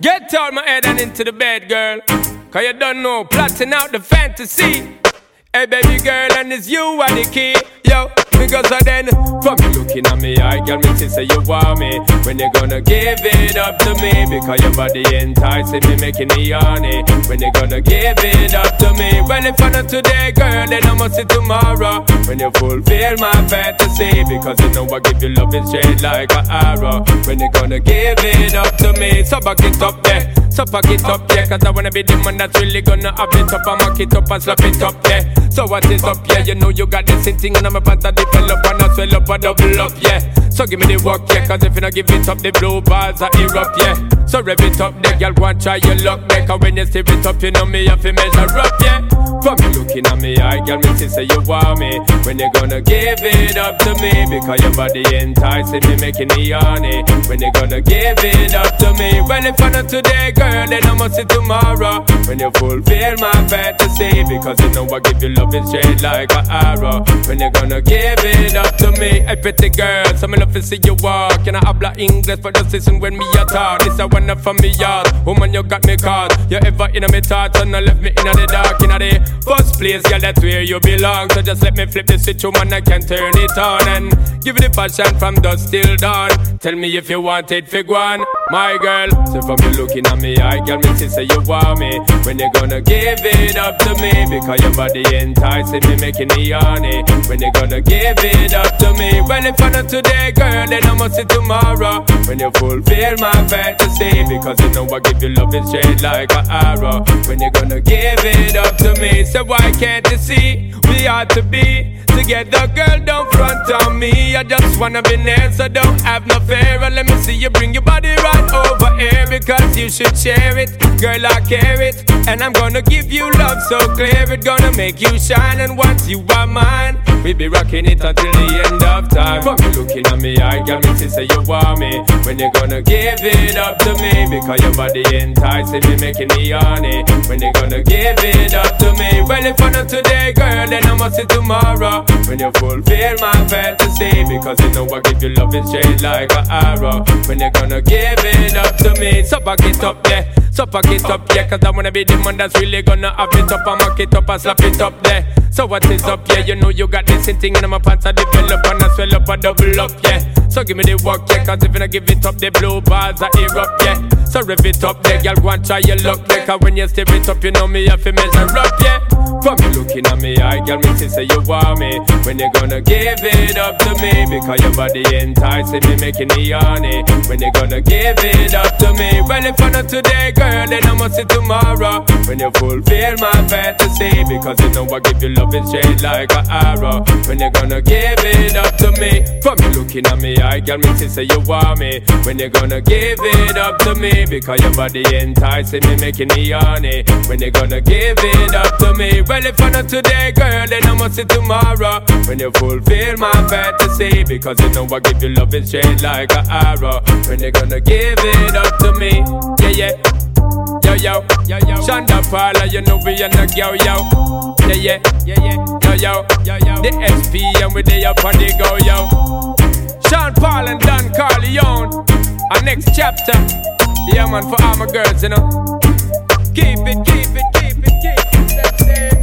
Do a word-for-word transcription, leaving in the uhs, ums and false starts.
Get out my head and into the bed, girl. Cause you don't know, plotting out the fantasy. Hey baby girl, and it's you are the key. Yo, because of then, from you looking at me, I girl, me say you want me. When you gonna give it up to me? Because your body enticing me, making me horny. When you gonna give it up to me? Well, if I not today, girl, then I must see tomorrow. When you fulfill my fantasy, because you know I give you love is straight like an arrow. When you gonna give it up to me? So back it up there, so pack it up, yeah. Cause I wanna be the man that's really gonna have it up. I mock it up and slap it up, yeah. So what is up, yeah? You know you got this thing and I'm about to develop and I swell up and double up, yeah. So give me the work, yeah. Cause if you not give it up, the blue bars are erupt, yeah. So rev it up, there, girl, go and try your luck, yeah. Cause when you stir it up, you know me have to measure up, yeah. From you looking at me, I girl, me say you want me. When you gonna give it up to me? Because your body enticing me, making me horny. When you gonna give it up to me? Well, if I not today, girl, then I must see tomorrow. When you fulfill my fantasy, because you know I give you love is straight like an arrow. When you gonna give it up to me? Hey pretty girl, so me love to see you walk. And I habla English, but just listen when me a talk. This a one from me yard. Woman, you got me caught. You ever in a me thoughts and I left me in the dark. In the first place, girl, that's where you belong. So just let me flip the switch, woman, I can turn it on. And give it the passion from dusk till dawn. Tell me if you want it, fig one. My girl, so from you looking at me, I girl, me say you want me. When you gonna give it up to me? Because your body enticing me, making me horny. When you gonna give it up to me? Well, if I not today, girl, then I must see tomorrow. When you fulfill my fantasy, because you know I give you love is straight like an arrow. When you gonna give it up to me? So why can't you see we ought to be together, girl? Don't front on me. I just wanna be near, so don't have no fear. And let me see you bring your body right over here, because you should share it, girl. I care it, and I'm gonna give you love so clear. It gonna make you shine, and once you are mine, we be rocking it until the end of time. From you looking at me, I got me to say you want me. When you gonna give it up to me? Because your body enticing me, making me horny. When you gonna give it up to me? Well, if I not today, girl, then I must see tomorrow. When you fulfill my fantasy, because you know I give you love is straight like an arrow. When you gonna give it up to me? So back it up there, so pack it up, yeah. Cause I wanna be the man that's really gonna have it up and mock it up and slap it up there. So what is up, yeah? You know you got this thing in my pants, I develop and I swell up and double up, yeah. So give me the work, yeah. Cause if you not give it up, the blue bars are erupt, yeah. So rev it up there, girl, go and try your luck, yeah. Cause when you stir it up, you know me have to measure up, yeah. From you looking at me, I girl, me say you want me. When you gonna give it up to me? Because your body enticing me, making me horny. When you gonna give it up to me? Well, if I not today, girl, then I must see tomorrow. When you fulfill my fantasy, because you know I give you love is straight like an arrow. When you gonna give it up to me? From you looking at me, I girl, me say you want me. When you gonna give it up to me? Because your body enticing me, making me horny. When you gonna give it up to me? Well, if I not today, girl, then I must see tomorrow. When you fulfill my fantasy, because you know I give you love is straight like an arrow. When you gonna give it up to me? Yeah, yeah. Yo, yo, yo, yo. Shonda Paula, you know we in the yo, yo. Yeah, yeah, yeah, yeah. Yo, yo, yo, yo. The S P and we they up on the go, yo. Sean Paul and Don Carleone. Our next chapter. Yeah, man, for all my girls, you know. Keep it, keep it, keep it, keep it. That's it.